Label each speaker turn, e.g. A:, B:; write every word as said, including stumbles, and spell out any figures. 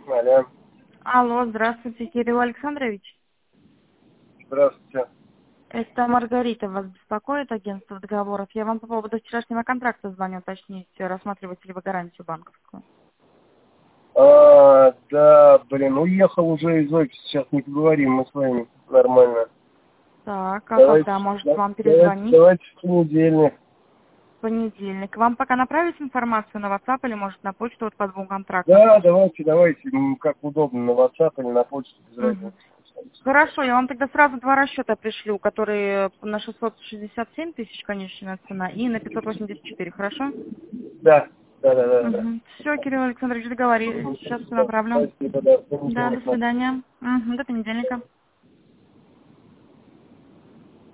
A: Алло.
B: Алло, здравствуйте, Кирилл Александрович.
A: Здравствуйте.
B: Это Маргарита вас беспокоит, агентство договоров. Я вам по поводу вчерашнего контракта звоню уточнить, рассматриваете ли вы гарантию банковскую.
A: А, да, блин, уехал уже из офиса, сейчас не поговорим мы с вами нормально.
B: Так, а
A: Давайте,
B: когда может
A: да-
B: вам
A: давайте,
B: перезвонить?
A: давайте в понедельник.
B: В понедельник. Вам пока направить информацию на WhatsApp или может на почту вот по двум контрактам?
A: Да, давайте, давайте, м, как удобно, на WhatsApp или на почту, без
B: Мгм.
A: разницы.
B: Хорошо, я вам тогда сразу два расчета пришлю, которые на шестьсот шестьдесят семь тысяч конечная цена и на пятьсот восемьдесят четыре, хорошо?
A: Да, да, да, да, да.
B: Угу. Все, Кирилл Александрович, договорились.
A: Мгм.
B: Сейчас все
A: Да,
B: направлю.
A: спасибо, да, в
B: Да, до
A: понедельник.
B: свидания. Угу, до понедельника.